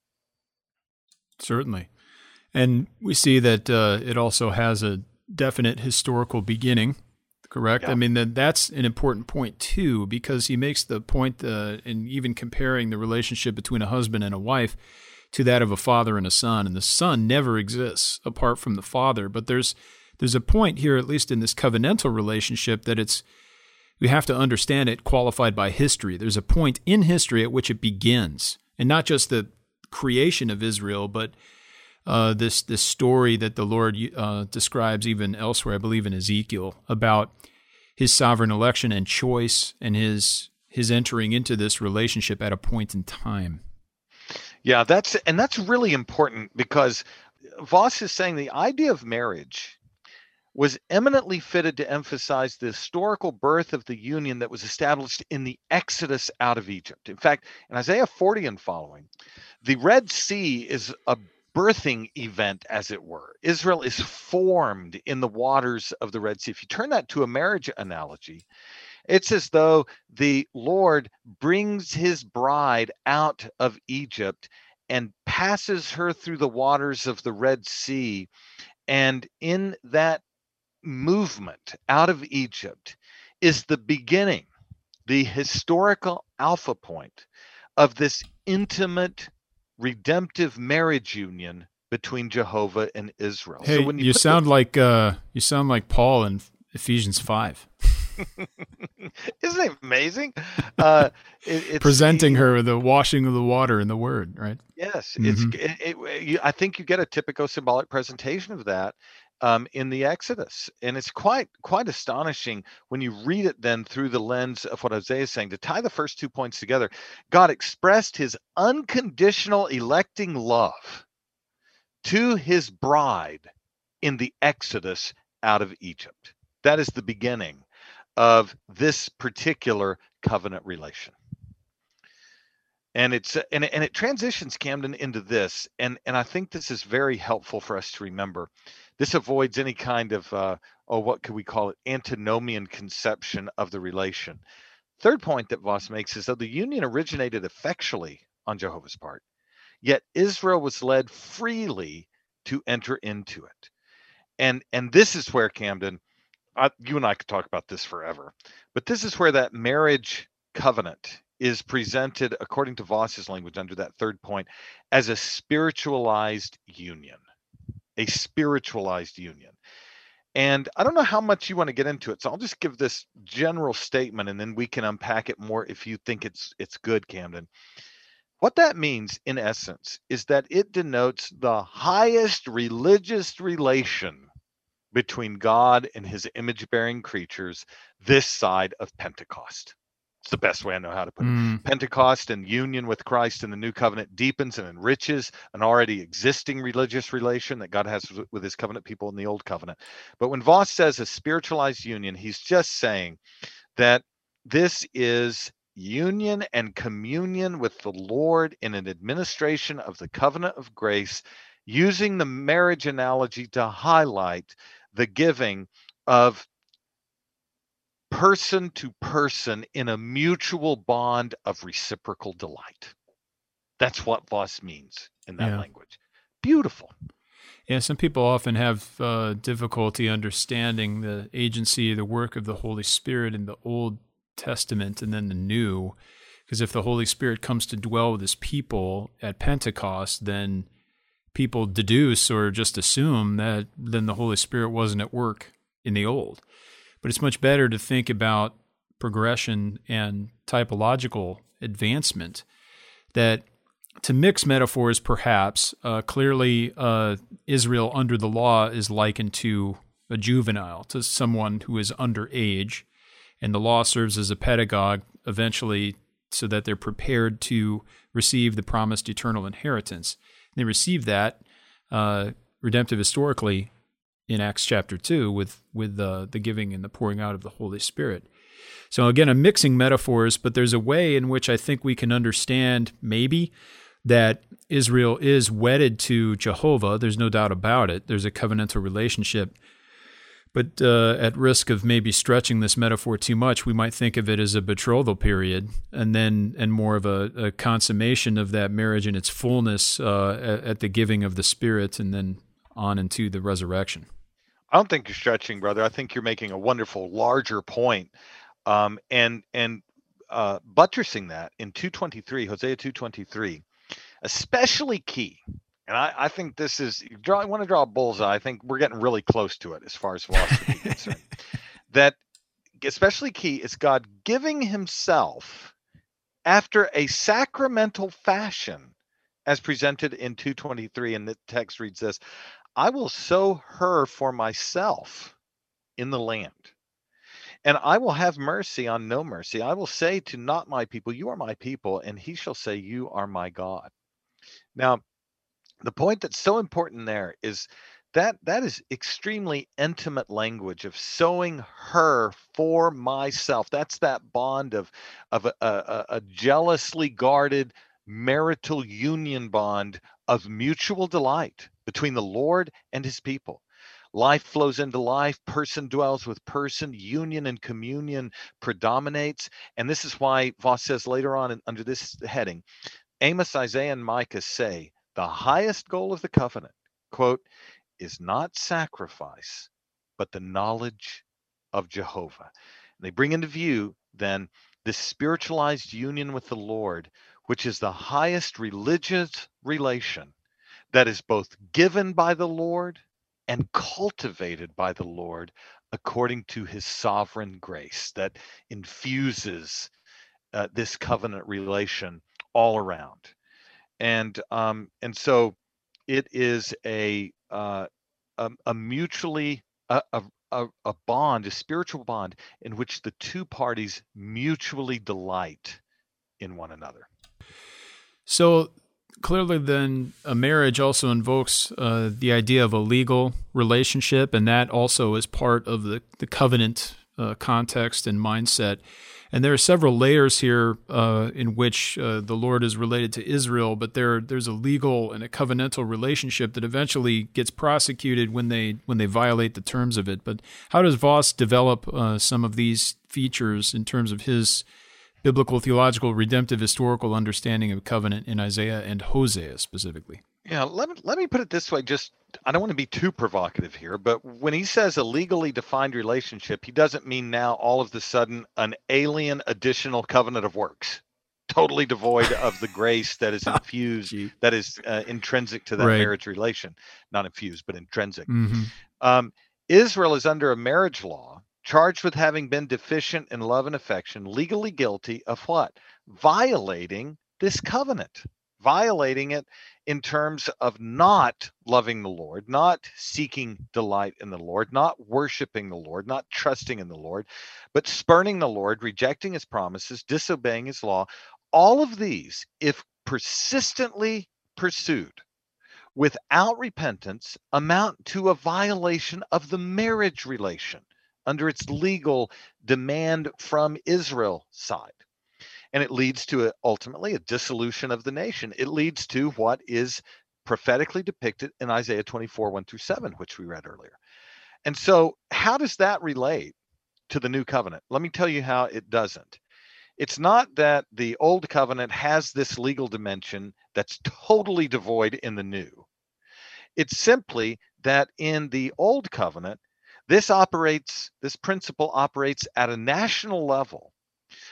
Certainly. And we see that it also has a definite historical beginning, correct? Yeah. I mean, that's an important point, too, because he makes the point in even comparing the relationship between a husband and a wife to that of a father and a son. And the son never exists apart from the father. But there's a point here, at least in this covenantal relationship, that we have to understand it qualified by history. There's a point in history at which it begins, and not just the creation of Israel, but this story that the Lord describes even elsewhere, I believe in Ezekiel, about his sovereign election and choice and his entering into this relationship at a point in time. Yeah, that's really important, because Voss is saying the idea of marriage was eminently fitted to emphasize the historical birth of the union that was established in the Exodus out of Egypt. In fact, in Isaiah 40 and following, the Red Sea is a birthing event, as it were. Israel is formed in the waters of the Red Sea. If you turn that to a marriage analogy, it's as though the Lord brings his bride out of Egypt and passes her through the waters of the Red Sea. And in that movement out of Egypt is the beginning, the historical alpha point of this intimate, redemptive marriage union between Jehovah and Israel. Hey, so when you sound like Paul in Ephesians 5. Isn't it amazing? It's presenting her with the washing of the water in the Word, right? Yes, Mm-hmm. I think you get a typical symbolic presentation of that in the Exodus, and it's quite astonishing when you read it then through the lens of what Hosea is saying. To tie the first 2 points together, God expressed his unconditional electing love to his bride in the Exodus out of Egypt. That is the beginning of this particular covenant relation. And it transitions, Camden, into this, and I think this is very helpful for us to remember. This avoids any kind of what could we call it, antinomian conception of the relation. Third point that Voss makes is that the union originated effectually on Jehovah's part, yet Israel was led freely to enter into it. And this is where, Camden, you and I could talk about this forever, but this is where that marriage covenant is presented, according to Voss's language under that third point, as a spiritualized union. A spiritualized union. And I don't know how much you want to get into it, so I'll just give this general statement and then we can unpack it more if you think it's good, Camden. What that means, in essence, is that it denotes the highest religious relation between God and his image-bearing creatures this side of Pentecost. It's the best way I know how to put it. Pentecost and union with Christ in the new covenant deepens and enriches an already existing religious relation that God has with his covenant people in the old covenant. But when Voss says a spiritualized union, he's just saying that this is union and communion with the Lord in an administration of the covenant of grace, using the marriage analogy to highlight the giving of person to person in a mutual bond of reciprocal delight. That's what Voss means in that language. Beautiful. Yeah, some people often have difficulty understanding the agency, the work of the Holy Spirit in the Old Testament and then the New, because if the Holy Spirit comes to dwell with his people at Pentecost, then people deduce or just assume that then the Holy Spirit wasn't at work in the old. But it's much better to think about progression and typological advancement, that to mix metaphors perhaps, clearly Israel under the law is likened to a juvenile, to someone who is underage, and the law serves as a pedagogue eventually so that they're prepared to receive the promised eternal inheritance. And they receive that redemptive historically in Acts chapter 2 with the giving and the pouring out of the Holy Spirit. So again, I'm mixing metaphors, but there's a way in which I think we can understand maybe that Israel is wedded to Jehovah. There's no doubt about it. There's a covenantal relationship. But at risk of maybe stretching this metaphor too much, we might think of it as a betrothal period, and more of a consummation of that marriage in its fullness at the giving of the Spirit, and then on into the resurrection. I don't think you're stretching, brother. I think you're making a wonderful, larger point, and buttressing that in 2:23, Hosea 2:23, especially key. And I think this is, I want to draw a bullseye. I think we're getting really close to it as far as philosophy is concerned. That especially key is God giving himself after a sacramental fashion, as presented in 2:23. And the text reads this: I will sow her for myself in the land, and I will have mercy on no mercy. I will say to not my people, you are my people, and he shall say, you are my God. Now, the point that's so important there is that is extremely intimate language of sowing her for myself. That's that bond of a jealously guarded marital union bond of mutual delight between the Lord and his people. Life flows into life, person dwells with person, union and communion predominates. And this is why Voss says later on under this heading, Amos, Isaiah, and Micah say, the highest goal of the covenant, quote, is not sacrifice, but the knowledge of Jehovah. And they bring into view then this spiritualized union with the Lord, which is the highest religious relation that is both given by the Lord and cultivated by the Lord according to his sovereign grace that infuses this covenant relation all around. And so it is a mutually a bond, a spiritual bond in which the two parties mutually delight in one another. So clearly then a marriage also invokes the idea of a legal relationship, and that also is part of the covenant context and mindset. And there are several layers here in which the Lord is related to Israel, but there's a legal and a covenantal relationship that eventually gets prosecuted when they violate the terms of it. But how does Voss develop some of these features in terms of his biblical, theological, redemptive, historical understanding of covenant in Isaiah and Hosea specifically? Yeah, let me put it this way. Just, I don't want to be too provocative here, but when he says a legally defined relationship, he doesn't mean now all of a sudden an alien additional covenant of works, totally devoid of the grace that is infused, that is intrinsic to that marriage relation. Not infused, but intrinsic. Mm-hmm. Israel is under a marriage law, charged with having been deficient in love and affection, legally guilty of what? Violating this covenant. Violating it in terms of not loving the Lord, not seeking delight in the Lord, not worshiping the Lord, not trusting in the Lord, but spurning the Lord, rejecting his promises, disobeying his law. All of these, if persistently pursued without repentance, amount to a violation of the marriage relation under its legal demand from Israel's side. And it leads to ultimately a dissolution of the nation. It leads to what is prophetically depicted in Isaiah 24, 1-7, which we read earlier. And so how does that relate to the new covenant? Let me tell you how it doesn't. It's not that the old covenant has this legal dimension that's totally devoid in the new. It's simply that in the old covenant, this principle operates at a national level,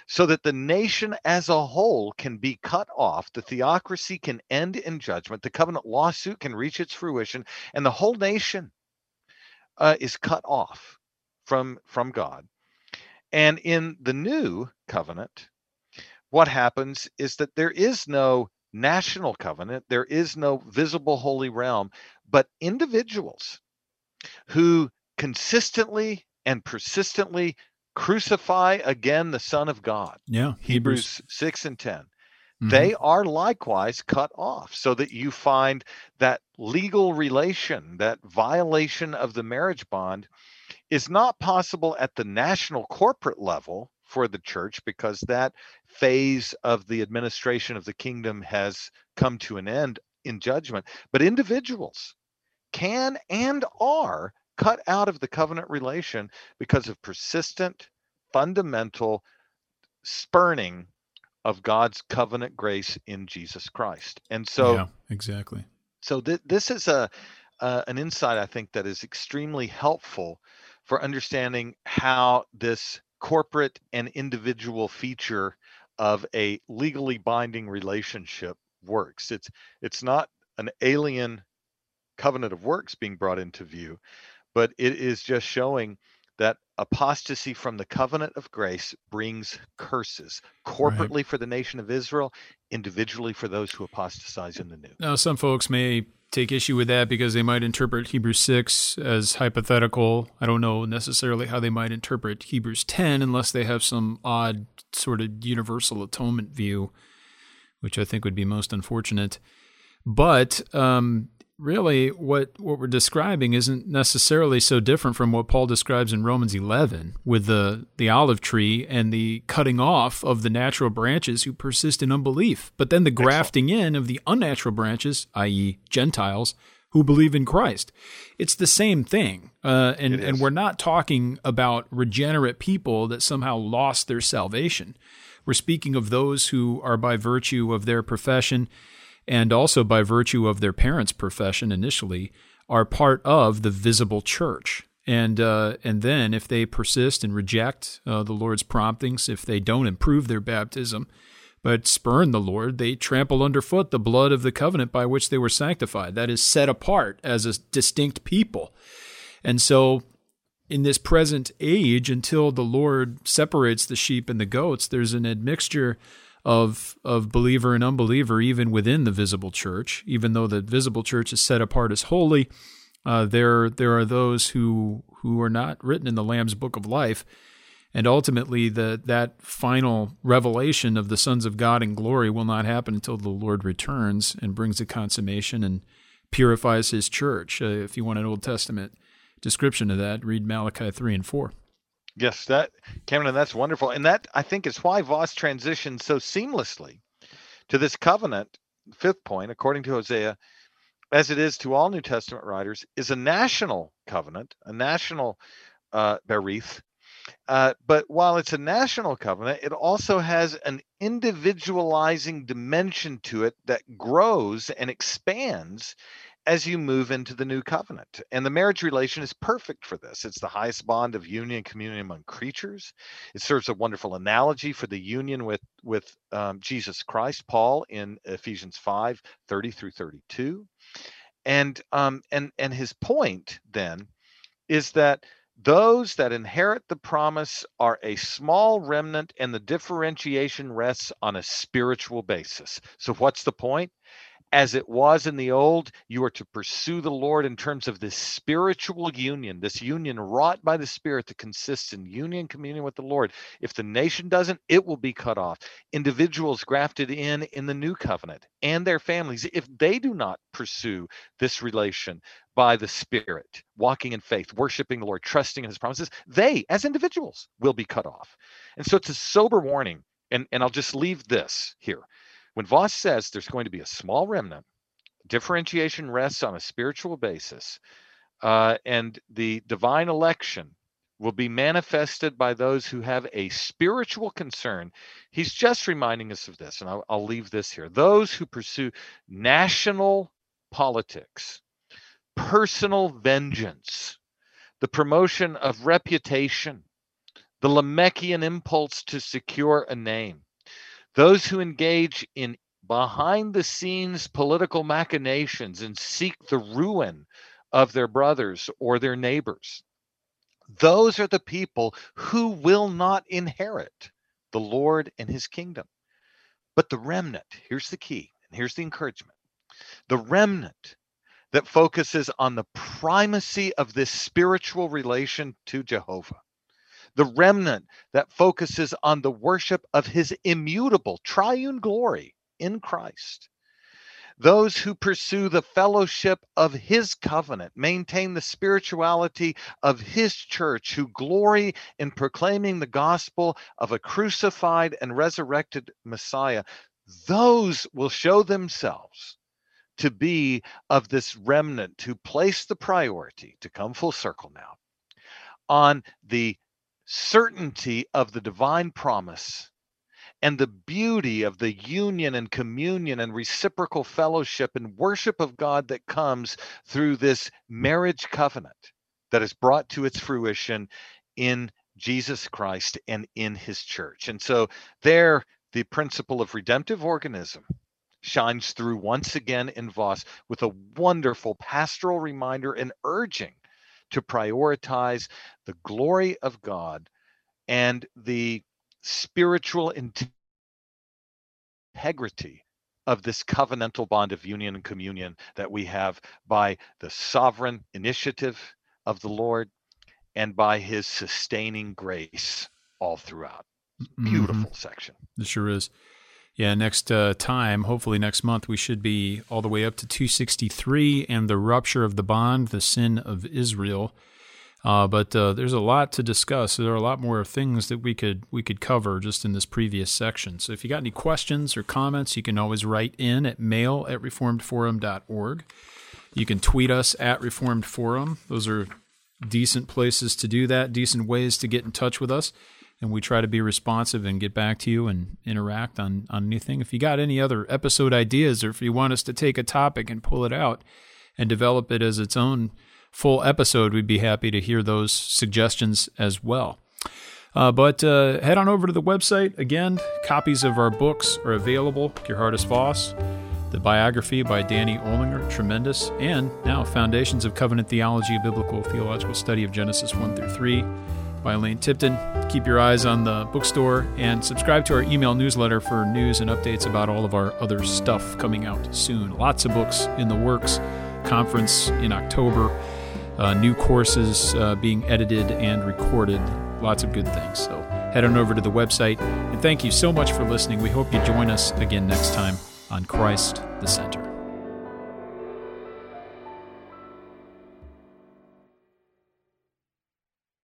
so that the nation as a whole can be cut off, the theocracy can end in judgment, the covenant lawsuit can reach its fruition, and the whole nation is cut off from God. And in the new covenant, what happens is that there is no national covenant, there is no visible holy realm, but individuals who consistently and persistently crucify again the Son of God. Yeah, Hebrews 6 and 10. Mhm. They are likewise cut off, so that you find that legal relation, that violation of the marriage bond, is not possible at the national corporate level for the church, because that phase of the administration of the kingdom has come to an end in judgment. But individuals can and are cut out of the covenant relation because of persistent, fundamental spurning of God's covenant grace in Jesus Christ. And so, yeah, exactly. so this is an insight, I think, that is extremely helpful for understanding how this corporate and individual feature of a legally binding relationship works. It's not an alien covenant of works being brought into view, but it is just showing that apostasy from the covenant of grace brings curses, corporately Right. for the nation of Israel, individually for those who apostatize in the new. Now, some folks may take issue with that because they might interpret Hebrews 6 as hypothetical. I don't know necessarily how they might interpret Hebrews 10 unless they have some odd sort of universal atonement view, which I think would be most unfortunate. But really, what we're describing isn't necessarily so different from what Paul describes in Romans 11 with the olive tree and the cutting off of the natural branches who persist in unbelief, but then the grafting in of the unnatural branches, i.e. Gentiles, who believe in Christ. It's the same thing. And we're not talking about regenerate people that somehow lost their salvation. We're speaking of those who are by virtue of their profession and also by virtue of their parents' profession initially, are part of the visible church. And then if they persist and reject the Lord's promptings, if they don't improve their baptism, but spurn the Lord, they trample underfoot the blood of the covenant by which they were sanctified. That is set apart as a distinct people. And so in this present age, until the Lord separates the sheep and the goats, there's an admixture of believer and unbeliever even within the visible church. Even though the visible church is set apart as holy, there are those who are not written in the Lamb's Book of Life, and ultimately that final revelation of the sons of God in glory will not happen until the Lord returns and brings a consummation and purifies His church. If you want an Old Testament description of that, read Malachi 3 and 4. Yes, Cameron, that's wonderful. And that, I think, is why Voss transitioned so seamlessly to this covenant. Fifth point, according to Hosea, as it is to all New Testament writers, is a national covenant, a national berith. But while it's a national covenant, it also has an individualizing dimension to it that grows and expands as you move into the new covenant. And the marriage relation is perfect for this. It's the highest bond of union and communion among creatures. It serves a wonderful analogy for the union with Jesus Christ, Paul, in Ephesians 5:30 through 32. And his point then is that those that inherit the promise are a small remnant, and the differentiation rests on a spiritual basis. So what's the point? As it was in the old, you are to pursue the Lord in terms of this spiritual union, this union wrought by the Spirit that consists in union, communion with the Lord. If the nation doesn't, it will be cut off. Individuals grafted in the new covenant and their families, if they do not pursue this relation by the Spirit, walking in faith, worshiping the Lord, trusting in His promises, they, as individuals, will be cut off. And so it's a sober warning. And I'll just leave this here. When Voss says there's going to be a small remnant, differentiation rests on a spiritual basis, and the divine election will be manifested by those who have a spiritual concern. He's just reminding us of this, and I'll leave this here. Those who pursue national politics, personal vengeance, the promotion of reputation, the Lamechhian impulse to secure a name, those who engage in behind-the-scenes political machinations and seek the ruin of their brothers or their neighbors. Those are the people who will not inherit the Lord and his kingdom. But the remnant, here's the key, and here's the encouragement. The remnant that focuses on the primacy of this spiritual relation to Jehovah. The remnant that focuses on the worship of his immutable triune glory in Christ. Those who pursue the fellowship of his covenant, maintain the spirituality of his church, who glory in proclaiming the gospel of a crucified and resurrected Messiah, those will show themselves to be of this remnant who place the priority, to come full circle now, on the certainty of the divine promise and the beauty of the union and communion and reciprocal fellowship and worship of God that comes through this marriage covenant that is brought to its fruition in Jesus Christ and in his church. And so there, the principle of redemptive organism shines through once again in Voss with a wonderful pastoral reminder and urging to prioritize the glory of God and the spiritual integrity of this covenantal bond of union and communion that we have by the sovereign initiative of the Lord and by his sustaining grace all throughout. Beautiful section. It sure is. Yeah, next time, hopefully next month, we should be all the way up to 263 and the rupture of the bond, the sin of Israel. But there's a lot to discuss. There are a lot more things that we could cover just in this previous section. So if you got any questions or comments, you can always write in at mail@reformedforum.org. You can tweet us at Reformed Forum. Those are decent places to do that, decent ways to get in touch with us. And we try to be responsive and get back to you and interact on anything. If you got any other episode ideas, or if you want us to take a topic and pull it out and develop it as its own full episode, we'd be happy to hear those suggestions as well. But head on over to the website. Again, copies of our books are available. Gerhardus Voss, the biography by Danny Olinger, tremendous. And now Foundations of Covenant Theology, a Biblical Theological Study of Genesis 1 through 3 by Elaine Tipton. Keep your eyes on the bookstore and subscribe to our email newsletter for news and updates about all of our other stuff coming out soon. Lots of books in the works, conference in October, new courses being edited and recorded, lots of good things. So head on over to the website, and thank you so much for listening. We hope you join us again next time on Christ the Center.